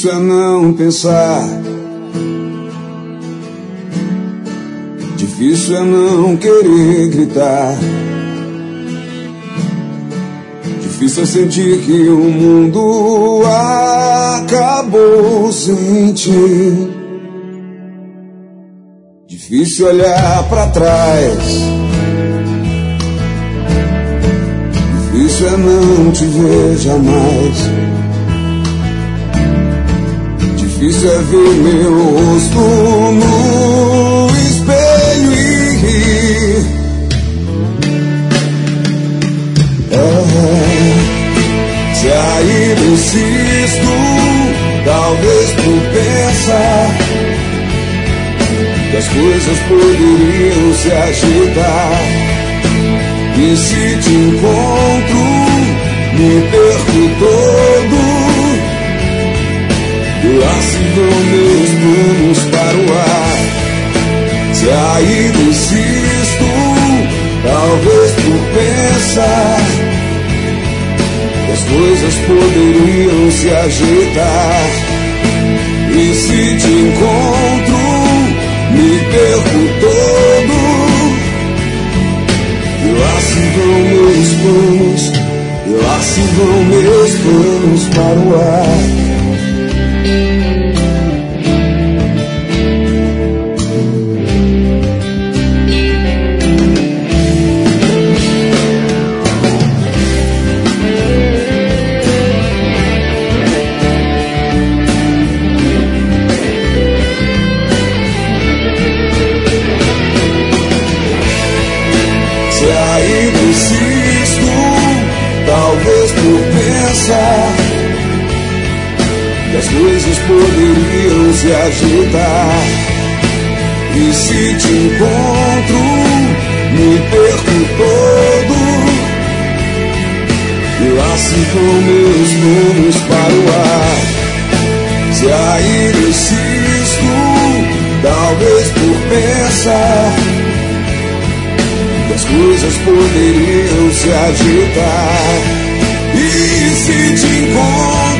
Difícil é não pensar, difícil é não querer gritar, difícil é sentir que o mundo acabou sem ti. Difícil olhar pra trás, difícil é não te ver jamais. Difícil é ver meu rosto no espelho e rir. Se ainda insisto, talvez por pensar que as coisas poderiam se agitar. E se te encontro, me perco todo. E lá se vão meus planos para o ar. Se ainda insisto, talvez por pensar que as coisas poderiam se agitar. E se te encontro, me perco todo. E lá se vão meus planos, e lá se vão meus planos para o ar. Talvez por pensar que as coisas poderiam se agitar. E se te encontro, me perco todo. E lá se vão meus planos para o ar. Se ainda insisto, talvez por pensar que as coisas poderiam se agitar. E se te encontro,